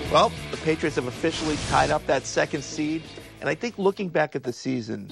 Well, the Patriots have officially tied up that second seed. And I think looking back at the season,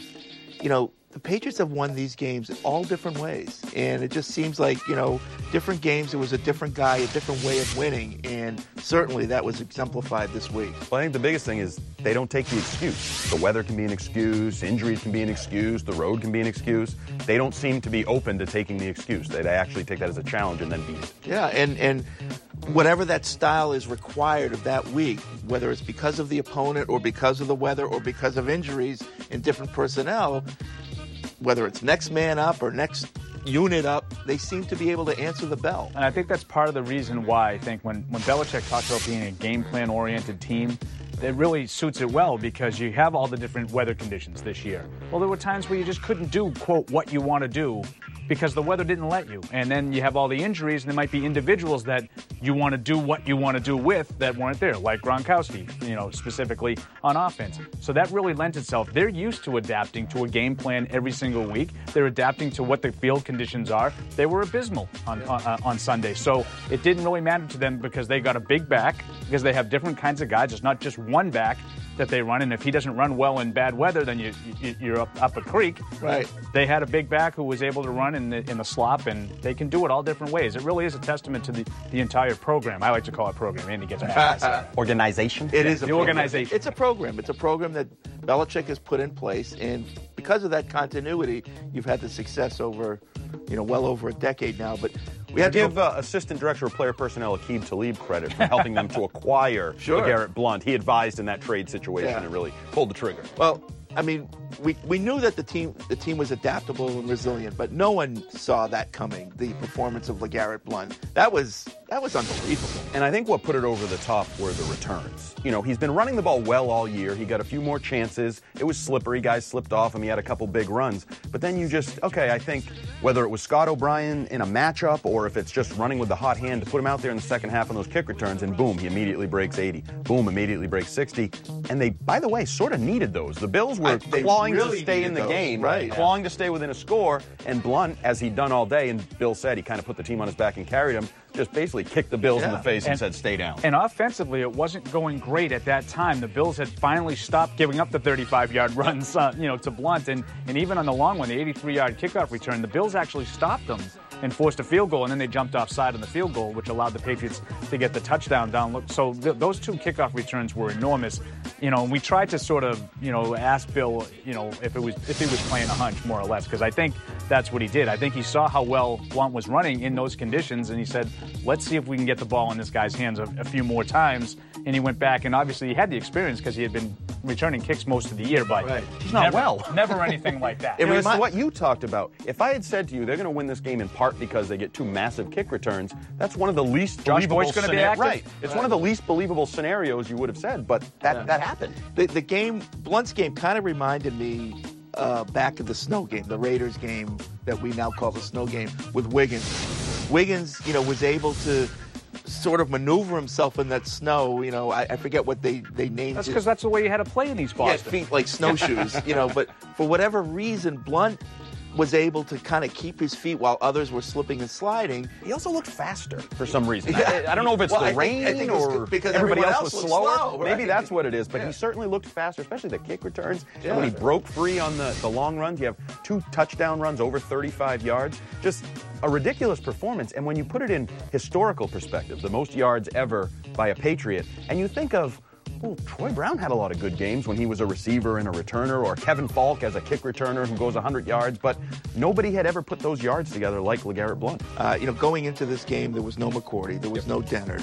the Patriots have won these games all different ways. And it just seems like, different games, it was a different guy, a different way of winning. And certainly that was exemplified this week. Well, I think the biggest thing is they don't take the excuse. The weather can be an excuse, injuries can be an excuse, the road can be an excuse. They don't seem to be open to taking the excuse. They actually take that as a challenge and then beat it. Yeah, and whatever that style is required of that week, whether it's because of the opponent or because of the weather or because of injuries in different personnel, whether it's next man up or next unit up, they seem to be able to answer the bell. And I think that's part of the reason why I think when Belichick talks about being a game plan-oriented team, it really suits it well because you have all the different weather conditions this year. Well, there were times where you just couldn't do, quote, what you want to do because the weather didn't let you. And then you have all the injuries, and there might be individuals that you want to do what you want to do with that weren't there, like Gronkowski, specifically on offense. So that really lent itself. They're used to adapting to a game plan every single week. They're adapting to what the field conditions are. They were abysmal on Sunday. So it didn't really matter to them because they got a big back, because they have different kinds of guys. It's not just one back that they run, and if he doesn't run well in bad weather, then you're up a creek. Right. They had a big back who was able to run in the slop, and they can do it all different ways. It really is a testament to the entire program. I like to call it program. Andy gets mad. Organization? It is the organization. It's a program. It's a program that Belichick has put in place, and because of that continuity, you've had the success over, well over a decade now. But we had to give Assistant Director of Player Personnel Aqib Talib credit for helping them to acquire LeGarrette Blount. He advised in that trade situation and really pulled the trigger. Well, I mean, we knew that the team was adaptable and resilient, but no one saw that coming. The performance of LeGarrette Blount, that was unbelievable. And I think what put it over the top were the returns. He's been running the ball well all year. He got a few more chances. It was slippery. Guys slipped off him. He had a couple big runs. But then I think whether it was Scott O'Brien in a matchup or if it's just running with the hot hand to put him out there in the second half on those kick returns, and boom, he immediately breaks 80. Boom, immediately breaks 60. And they, by the way, sort of needed those. The Bills were clawing to stay in the game, clawing to stay within a score, and Blount, as he'd done all day, and Bill said he kind of put the team on his back and carried him, just basically kicked the Bills in the face and said, stay down. And offensively, it wasn't going great at that time. The Bills had finally stopped giving up the 35-yard runs, to Blount. And even on the long one, the 83-yard kickoff return, the Bills actually stopped them and forced a field goal, and then they jumped offside on the field goal, which allowed the Patriots to get the touchdown down. So those two kickoff returns were enormous. And we tried to sort of, ask Bill, if he was playing a hunch, more or less, because I think that's what he did. I think he saw how well Blount was running in those conditions, and he said, let's see if we can get the ball in this guy's hands a few more times. And he went back, and obviously he had the experience because he had been returning kicks most of the year, but he's not never anything like that. It was what you talked about. If I had said to you they're going to win this game in part because they get two massive kick returns, that's one of the least believable scenarios. Right. It's one of the least believable scenarios you would have said, but that happened. The game, Blunt's game, kind of reminded me back of the snow game, the Raiders game that we now call the snow game with Wiggins. Wiggins, was able to sort of maneuver himself in that snow. I forget what they named it. That's because that's the way you had to play in these Boston. Yeah, feet like snowshoes, but for whatever reason, Blount was able to kind of keep his feet while others were slipping and sliding. He also looked faster for some reason. I don't know if it's the rain or because everybody else was slower. Slow, right? Maybe that's what it is, but he certainly looked faster, especially the kick returns. And when he broke free on the long runs, you have 2 touchdown runs over 35 yards. Just a ridiculous performance. And when you put it in historical perspective, the most yards ever by a Patriot, and you think of, well, Troy Brown had a lot of good games when he was a receiver and a returner, or Kevin Falk as a kick returner who goes 100 yards, but nobody had ever put those yards together like LeGarrette Blount. Going into this game, there was no McCourty, there was no Dennard.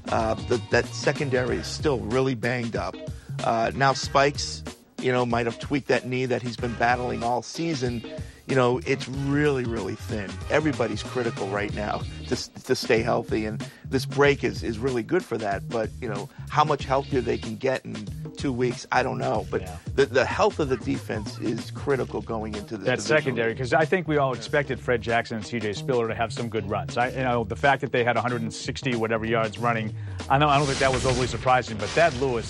That secondary is still really banged up. Now Spikes, might have tweaked that knee that he's been battling all season. It's really, really thin. Everybody's critical right now to stay healthy, and this break is really good for that. But, how much healthier they can get in 2 weeks, I don't know. But the health of the defense is critical going into this. That secondary, because I think we all expected Fred Jackson and C.J. Spiller to have some good runs. The fact that they had 160 whatever yards running, I don't think that was overly surprising. But Thad Lewis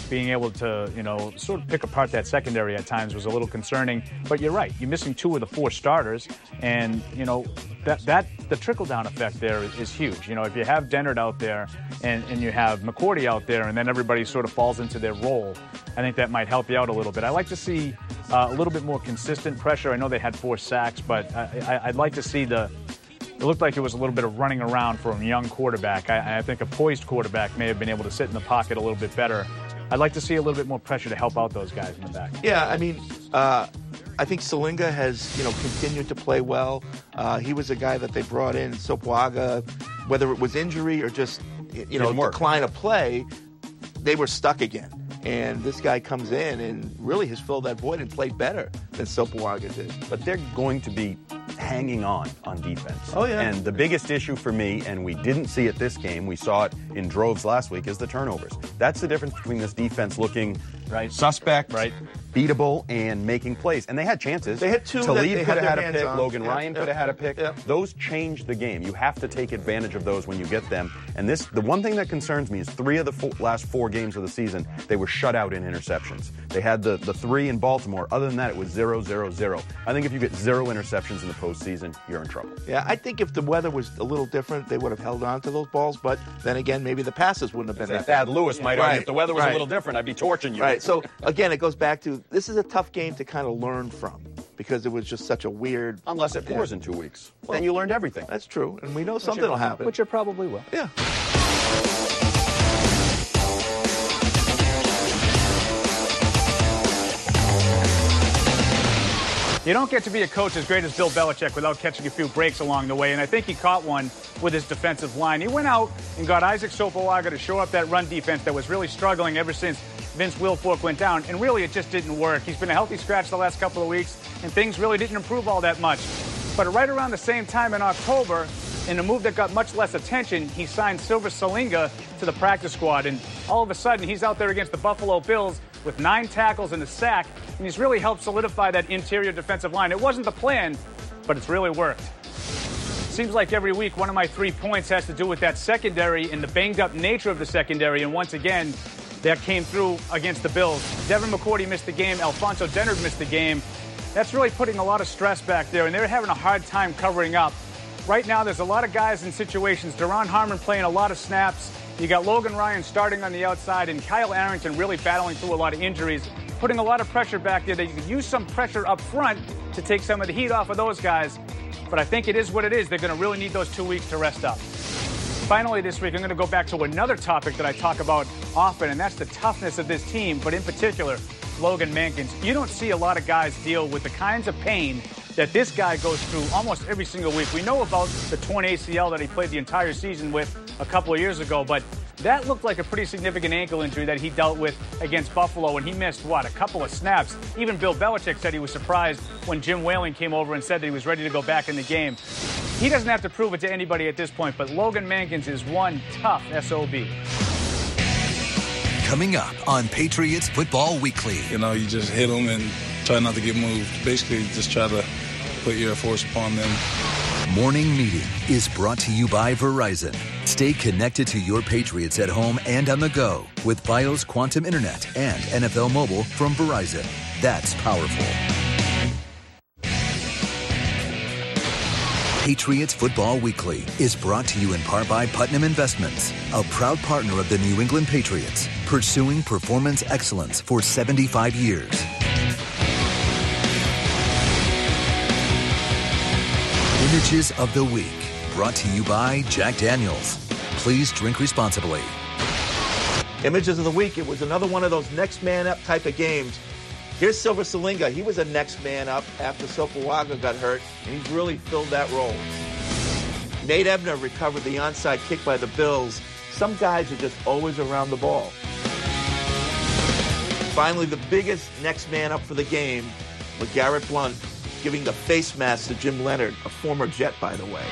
being able to, sort of pick apart that secondary at times was a little concerning. But you're right. You're missing 2 of the 4 starters. And, the trickle-down effect there is huge. If you have Dennard out there and you have McCourty out there and then everybody sort of falls into their role, I think that might help you out a little bit. I like to see a little bit more consistent pressure. I know they had 4 sacks, but I'd like to see it looked like it was a little bit of running around for a young quarterback. I think a poised quarterback may have been able to sit in the pocket a little bit better. I'd like to see a little bit more pressure to help out those guys in the back. Yeah, I think Salinga has, continued to play well. He was a guy that they brought in, Sopoaga, whether it was injury or just, decline of play, they were stuck again. And this guy comes in and really has filled that void and played better than Sopoaga did. But they're going to be hanging on defense. Oh, yeah. And the biggest issue for me, and we didn't see it this game, we saw it in droves last week, is the turnovers. That's the difference between this defense looking suspect, beatable, and making plays. And they had chances. They had 2 Talib could have had a pick. On. Logan Ryan could have had a pick. Those change the game. You have to take advantage of those when you get them. And the one thing that concerns me is 3 of the last 4 games of the season, they were shut out in interceptions. They had the 3 in Baltimore. Other than that, it was 0-0-0. I think if you get 0 interceptions in the postseason, you're in trouble. Yeah, I think if the weather was a little different, they would have held on to those balls. But then again, maybe the passes wouldn't have been that. Thad Lewis might argue if the weather was a little different, I'd be torching you. Right. So again, it goes back to this is a tough game to kind of learn from because it was just such a weird. Unless it pours in 2 weeks, then you learned everything. That's true, and we know something will happen. Which it probably will. Yeah. You don't get to be a coach as great as Bill Belichick without catching a few breaks along the way, and I think he caught one with his defensive line. He went out and got Isaac Sopoaga to show up that run defense that was really struggling ever since Vince Wilfork went down, and really it just didn't work. He's been a healthy scratch the last couple of weeks, and things really didn't improve all that much. But right around the same time in October, in a move that got much less attention, he signed Silver Salinga to the practice squad, and all of a sudden he's out there against the Buffalo Bills with 9 tackles and a sack, and he's really helped solidify that interior defensive line. It wasn't the plan, but it's really worked. Seems like every week one of my 3 points has to do with that secondary and the banged-up nature of the secondary, and once again, that came through against the Bills. Devin McCourty missed the game. Alfonso Dennard missed the game. That's really putting a lot of stress back there, and they're having a hard time covering up. Right now, there's a lot of guys in situations. Deron Harmon playing a lot of snaps. You got Logan Ryan starting on the outside, and Kyle Arrington really battling through a lot of injuries, putting a lot of pressure back there that you could use some pressure up front to take some of the heat off of those guys. But I think it is what it is. They're going to really need those 2 weeks to rest up. Finally, this week, I'm going to go back to another topic that I talk about often, and that's the toughness of this team, but in particular, Logan Mankins. You don't see a lot of guys deal with the kinds of pain that this guy goes through almost every single week. We know about the torn ACL that he played the entire season with a couple of years ago, but that looked like a pretty significant ankle injury that he dealt with against Buffalo, and he missed, a couple of snaps. Even Bill Belichick said he was surprised when Jim Whaling came over and said that he was ready to go back in the game. He doesn't have to prove it to anybody at this point, but Logan Mankins is one tough SOB. Coming up on Patriots Football Weekly. You just hit them and try not to get moved. Basically, just try to put your force upon them. Morning Meeting is brought to you by Verizon. Stay connected to your Patriots at home and on the go with Fios Quantum Internet and NFL Mobile from Verizon. That's powerful. Patriots Football Weekly is brought to you in part by Putnam Investments, a proud partner of the New England Patriots, pursuing performance excellence for 75 years. Images of the Week, brought to you by Jack Daniels. Please drink responsibly. Images of the Week, it was another one of those next man up type of games. Here's Silver Salinga. He was a next man up after Sopoaga got hurt, and he's really filled that role. Nate Ebner recovered the onside kick by the Bills. Some guys are just always around the ball. Finally, the biggest next man up for the game, LeGarrette Blount, giving the face mask to Jim Leonard, a former Jet, by the way.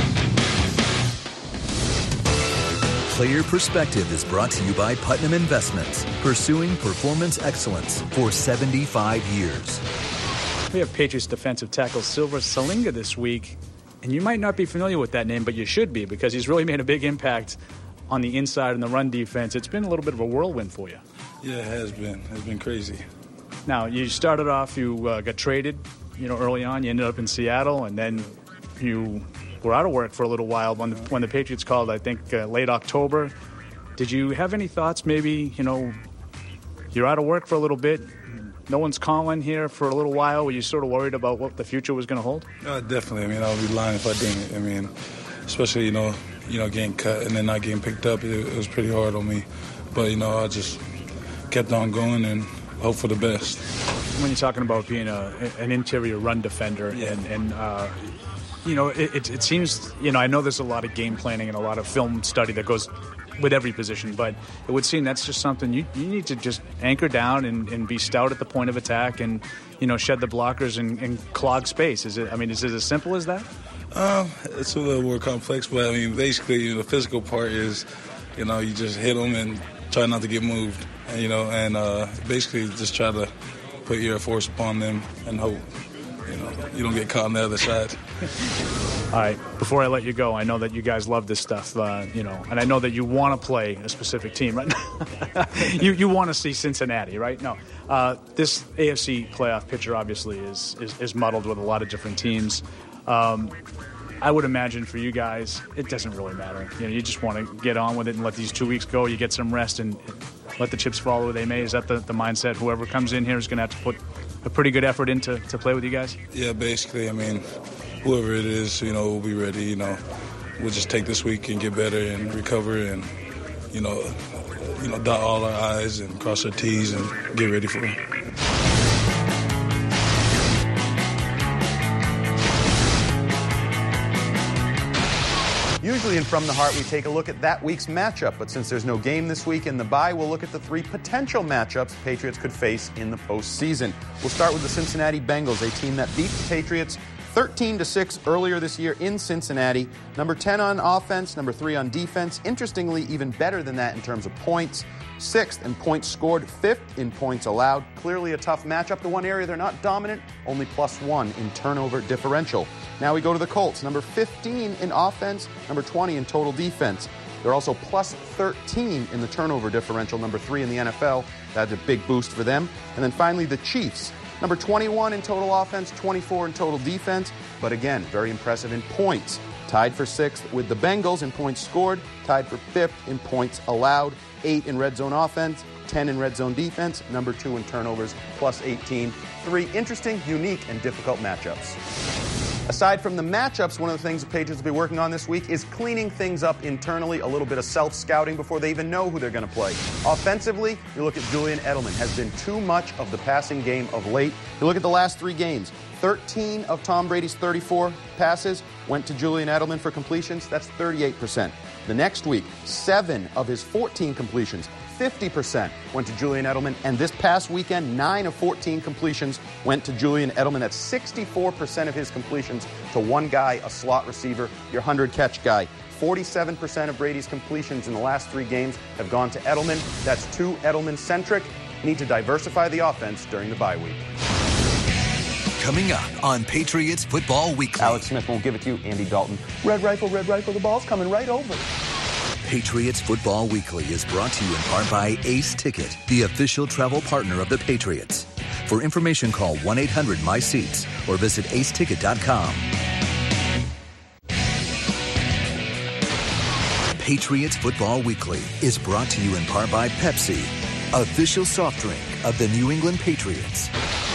Player Perspective is brought to you by Putnam Investments, pursuing performance excellence for 75 years. We have Patriots defensive tackle Silver Salinga this week, and you might not be familiar with that name, but you should be because he's really made a big impact on the inside and the run defense. It's been a little bit of a whirlwind for you. Yeah, it has been. It's been crazy. Now, you started off, you got traded, early on. You ended up in Seattle, and then you were out of work for a little while when the Patriots called, I think, late October. Did you have any thoughts, maybe, you're out of work for a little bit, no one's calling here for a little while? Were you sort of worried about what the future was going to hold? Definitely. I would be lying if I didn't. Especially, getting cut and then not getting picked up, it was pretty hard on me. But, I just kept on going and hope for the best. When you're talking about being an interior run defender, it seems, I know there's a lot of game planning and a lot of film study that goes with every position, but it would seem that's just something you need to just anchor down and be stout at the point of attack and, shed the blockers and clog space. Is it as simple as that? It's a little more complex, but basically the physical part is, you just hit them and try not to get moved, and basically just try to put your force upon them and hope, you don't get caught on the other side. All right, before I let you go, I know that you guys love this stuff, and I know that you want to play a specific team, right? you want to see Cincinnati, right? No, this AFC playoff picture obviously is muddled with a lot of different teams. I would imagine for you guys, it doesn't really matter. You just want to get on with it and let these 2 weeks go. You get some rest and let the chips fall where they may. Is that the mindset? Whoever comes in here is going to have to put a pretty good effort in to play with you guys? Yeah, basically. Whoever it is, we'll be ready. We'll just take this week and get better and recover and, dot all our I's and cross our T's and get ready for it. Usually in From the Heart, we take a look at that week's matchup, but since there's no game this week in the bye, we'll look at the 3 potential matchups the Patriots could face in the postseason. We'll start with the Cincinnati Bengals, a team that beat the Patriots 13-6 earlier this year in Cincinnati. Number 10 on offense, number 3 on defense. Interestingly, even better than that in terms of points. 6th in points scored, 5th in points allowed. Clearly a tough matchup. The one area they're not dominant, only +1 in turnover differential. Now we go to the Colts, number 15 in offense, number 20 in total defense. They're also +13 in the turnover differential, number 3 in the NFL. That's a big boost for them. And then finally the Chiefs, number 21 in total offense, 24 in total defense, but again, very impressive in points. Tied for 6th with the Bengals in points scored, tied for 5th in points allowed, 8 in red zone offense, 10 in red zone defense, number 2 in turnovers, +18. 3 interesting, unique, and difficult matchups. Aside from the matchups, one of the things the Patriots will be working on this week is cleaning things up internally, a little bit of self-scouting before they even know who they're going to play. Offensively, you look at Julian Edelman, has been too much of the passing game of late. You look at the last 3 games, 13 of Tom Brady's 34 passes went to Julian Edelman for completions. That's 38%. The next week, 7 of his 14 completions, 50% went to Julian Edelman. And this past weekend, 9 of 14 completions went to Julian Edelman. That's 64% of his completions to one guy, a slot receiver, your 100-catch guy. 47% of Brady's completions in the last 3 games have gone to Edelman. That's too Edelman-centric. Need to diversify the offense during the bye week. Coming up on Patriots Football Weekly. Alex Smith won't give it to you. Andy Dalton. Red rifle, the ball's coming right over. Patriots Football Weekly is brought to you in part by Ace Ticket, the official travel partner of the Patriots. For information, call 1-800-MY-SEATS or visit aceticket.com. Patriots Football Weekly is brought to you in part by Pepsi, official soft drink of the New England Patriots.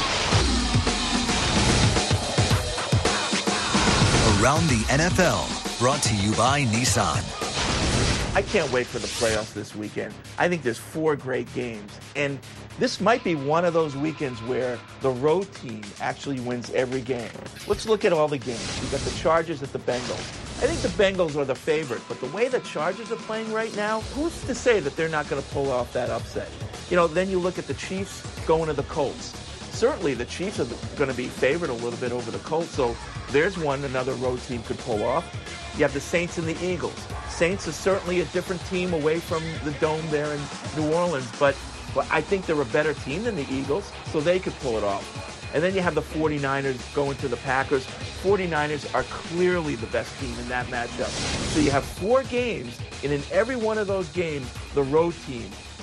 Around the NFL, brought to you by Nissan. I can't wait for the playoffs this weekend. I think there's 4 great games. And this might be one of those weekends where the road team actually wins every game. Let's look at all the games. We've got the Chargers at the Bengals. I think the Bengals are the favorite, but the way the Chargers are playing right now, who's to say that they're not going to pull off that upset? Then you look at the Chiefs going to the Colts. Certainly the Chiefs are going to be favored a little bit over the Colts, so there's one another road team could pull off. You have the Saints and the Eagles. Saints is certainly a different team away from the Dome there in New Orleans, but I think they're a better team than the Eagles, so they could pull it off. And then you have the 49ers going to the Packers. 49ers are clearly the best team in that matchup. So you have 4 games, and in every one of those games, the road team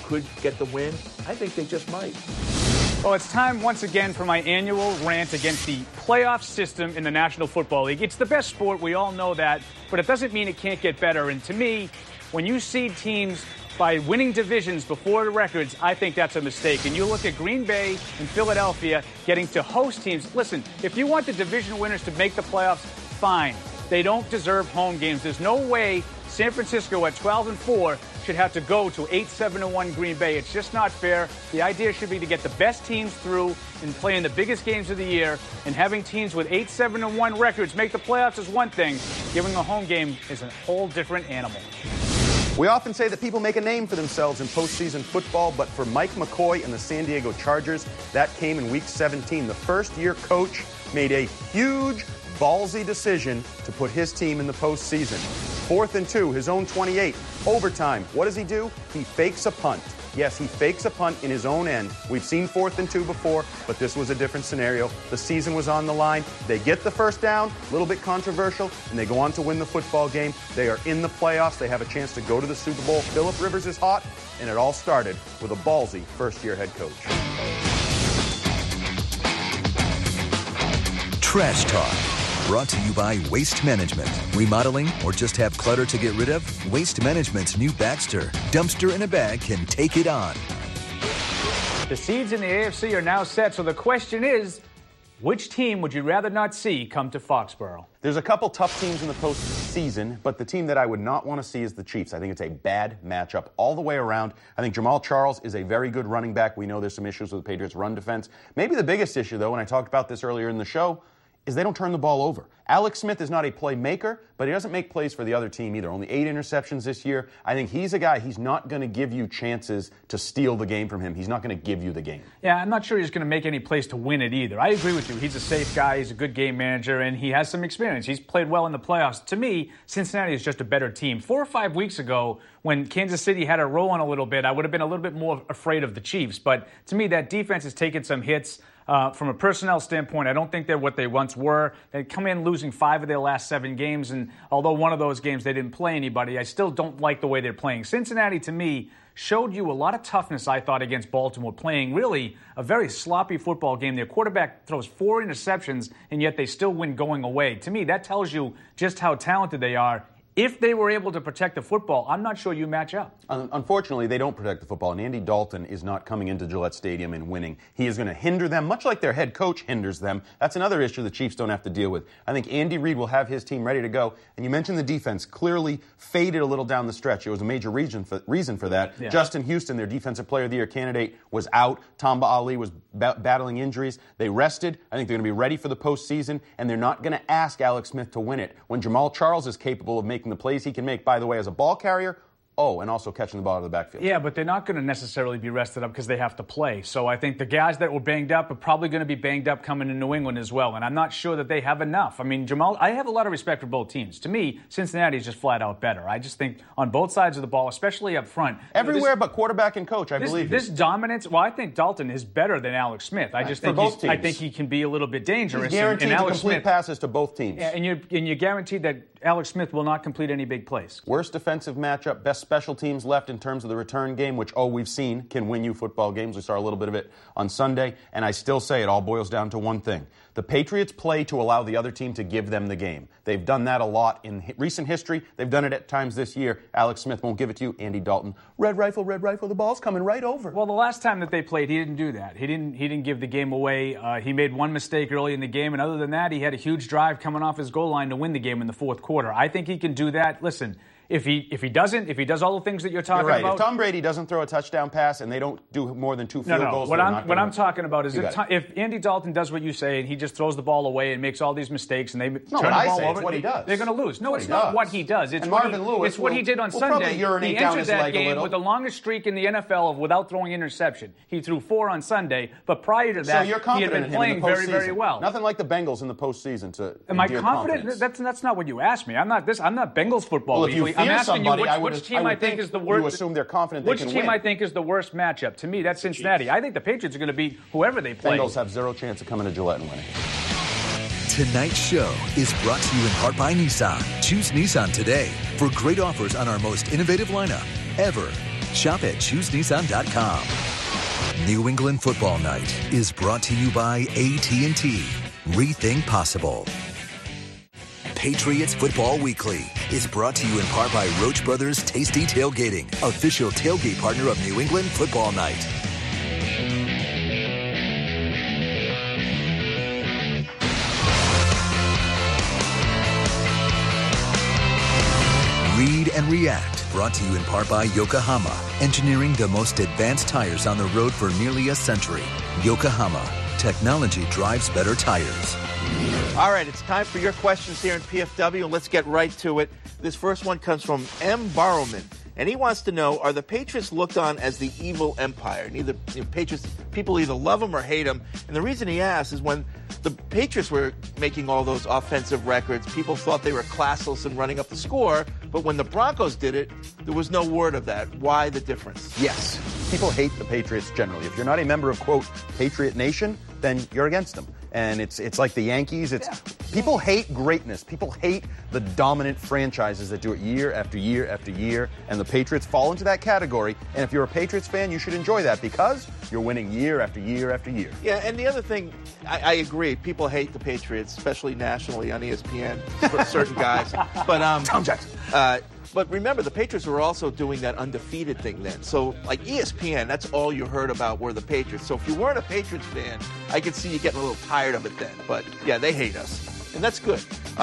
could get the win? I think they just might. Well, it's time once again for my annual rant against the playoff system in the National Football League. It's the best sport, we all know that, but it doesn't mean it can't get better. And to me, when you seed teams by winning divisions before the records, I think that's a mistake. And you look at Green Bay and Philadelphia getting to host teams. Listen, if you want the division winners to make the playoffs, fine. They don't deserve home games. There's no way San Francisco at 12-4 should have to go to 8-7-1 Green Bay. It's just not fair. The idea should be to get the best teams through and play in the biggest games of the year. And having teams with 8-7-1 records make the playoffs is one thing. Giving a home game is a whole different animal. We often say that people make a name for themselves in postseason football, but for Mike McCoy and the San Diego Chargers, that came in Week 17. The first-year coach made a huge, ballsy decision to put his team in the postseason. 4th and 2, his own 28. Overtime. What does he do? He fakes a punt. Yes, he fakes a punt in his own end. We've seen 4th and 2 before, but this was a different scenario. The season was on the line. They get the first down, a little bit controversial, and they go on to win the football game. They are in the playoffs. They have a chance to go to the Super Bowl. Phillip Rivers is hot, and it all started with a ballsy first-year head coach. Trash Talk. Brought to you by Waste Management. Remodeling or just have clutter to get rid of? Waste Management's new Baxter. Dumpster in a bag can take it on. The seeds in the AFC are now set, so the question is, which team would you rather not see come to Foxborough? There's a couple tough teams in the postseason, but the team that I would not want to see is the Chiefs. I think it's a bad matchup all the way around. I think Jamal Charles is a very good running back. We know there's some issues with the Patriots' run defense. Maybe the biggest issue, though, and I talked about this earlier in the show, is they don't turn the ball over. Alex Smith is not a playmaker, but he doesn't make plays for the other team either. Only 8 interceptions this year. I think he's a guy, he's not going to give you chances to steal the game from him. He's not going to give you the game. Yeah, I'm not sure he's going to make any plays to win it either. I agree with you. He's a safe guy. He's a good game manager, and he has some experience. He's played well in the playoffs. To me, Cincinnati is just a better team. 4 or 5 weeks ago, when Kansas City had a roll on a little bit, I would have been a little bit more afraid of the Chiefs. But to me, that defense has taken some hits. From a personnel standpoint, I don't think they're what they once were. They come in losing 5 of their last 7 games, and although one of those games they didn't play anybody, I still don't like the way they're playing. Cincinnati, to me, showed you a lot of toughness, I thought, against Baltimore, playing really a very sloppy football game. Their quarterback throws 4 interceptions, and yet they still win going away. To me, that tells you just how talented they are. If they were able to protect the football, I'm not sure you match up. Unfortunately, they don't protect the football, and Andy Dalton is not coming into Gillette Stadium and winning. He is going to hinder them, much like their head coach hinders them. That's another issue the Chiefs don't have to deal with. I think Andy Reid will have his team ready to go. And you mentioned the defense clearly faded a little down the stretch. It was a major reason for that. Yeah. Justin Houston, their Defensive Player of the Year candidate, was out. Tamba Ali was battling injuries. They rested. I think they're going to be ready for the postseason, and they're not going to ask Alex Smith to win it. When Jamal Charles is capable of making the plays he can make, by the way, as a ball carrier, and also catching the ball out of the backfield. Yeah, but they're not going to necessarily be rested up because they have to play. So I think the guys that were banged up are probably going to be banged up coming to New England as well. And I'm not sure that they have enough. I mean, I have a lot of respect for both teams. To me, Cincinnati is just flat out better. I just think on both sides of the ball, especially up front. Everywhere but quarterback and coach, I believe. This dominance, well, I think Dalton is better than Alex Smith. I just think I think he can be a little bit dangerous. He's guaranteed to complete passes to both teams. Yeah, and you're guaranteed that Alex Smith will not complete any big plays. Worst defensive matchup, best special teams left in terms of the return game, which, we've seen can win you football games. We saw a little bit of it on Sunday, and I still say it all boils down to one thing. The Patriots play to allow the other team to give them the game. They've done that a lot in recent history. They've done it at times this year. Alex Smith won't give it to you. Andy Dalton, red rifle, the ball's coming right over. Well, the last time that they played, he didn't do that. He didn't give the game away. He made one mistake early in the game, and other than that, he had a huge drive coming off his goal line to win the game in the fourth quarter. I think he can do that. Listen, if he does all the things that you're talking about. If Tom Brady doesn't throw a touchdown pass and they don't do more than 2 field goals, what I'm talking about is if Andy Dalton does what you say and he just throws the ball away and makes all these mistakes and they turn the ball over, it's what he does. They're going to lose. No, it's not what he does. It's what he did on Sunday. He entered that game with the longest streak in the NFL without throwing interception. He threw 4 on Sunday, but prior to that, he had been playing very, very well. Nothing like the Bengals in the postseason to Am I confident? That's not what you asked me. I'm not Bengals football. I'm asking you which team I think is the worst. You assume they're confident they can win. Which team I think is the worst matchup? To me, that's Cincinnati. I think the Patriots are going to beat whoever they play. Bengals have 0 chance of coming to Gillette and winning. Tonight's show is brought to you in part by Nissan. Choose Nissan today for great offers on our most innovative lineup ever. Shop at ChooseNissan.com. New England Football Night is brought to you by AT&T. Rethink possible. Patriots Football Weekly is brought to you in part by Roach Brothers Tasty Tailgating, official tailgate partner of New England Football Night. Read and React, brought to you in part by Yokohama, engineering the most advanced tires on the road for nearly a century. Yokohama, technology drives better tires. All right, it's time for your questions here in PFW, and let's get right to it. This first one comes from M. Barrowman, and he wants to know, are the Patriots looked on as the evil empire? And Patriots, people either love them or hate them. And the reason he asks is when the Patriots were making all those offensive records, people thought they were classless and running up the score. But when the Broncos did it, there was no word of that. Why the difference? Yes. People hate the Patriots generally. If you're not a member of, quote, Patriot Nation, then you're against them. And it's like the Yankees. People hate greatness. People hate the dominant franchises that do it year after year after year. And the Patriots fall into that category. And if you're a Patriots fan, you should enjoy that because you're winning year after year after year. Yeah, and the other thing, I agree. People hate the Patriots, especially nationally on ESPN for certain guys. But Tom Jackson. But remember, the Patriots were also doing that undefeated thing then. So, like ESPN, that's all you heard about were the Patriots. So if you weren't a Patriots fan, I could see you getting a little tired of it then. But, yeah, they hate us. And that's good.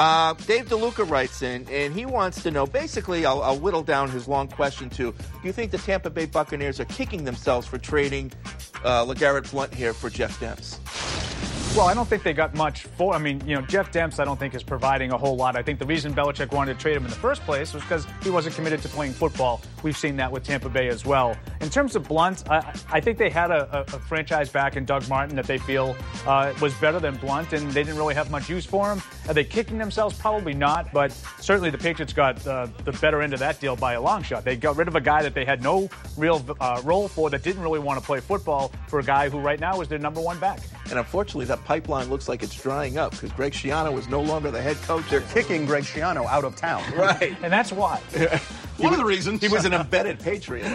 Dave DeLuca writes in, and he wants to know, basically, I'll whittle down his long question to, do you think the Tampa Bay Buccaneers are kicking themselves for trading LeGarrette Blount here for Jeff Demps? Well, I don't think they got much for. I mean, Jeff Demps, I don't think is providing a whole lot. I think the reason Belichick wanted to trade him in the first place was because he wasn't committed to playing football. We've seen that with Tampa Bay as well. In terms of Blount, I think they had a franchise back in Doug Martin that they feel was better than Blount, and they didn't really have much use for him. Are they kicking themselves? Probably not, but certainly the Patriots got the better end of that deal by a long shot. They got rid of a guy that they had no real role for, that didn't really want to play football, for a guy who right now is their number one back. And unfortunately, that pipeline looks like it's drying up because Greg Schiano is no longer the head coach. They're kicking Greg Schiano out of town. Right. And that's why. One of the reasons. He was an embedded Patriot.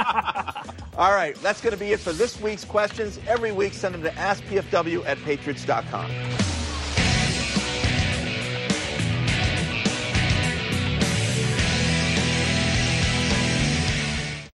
All right, that's going to be it for this week's questions. Every week, send them to AskPFW@Patriots.com.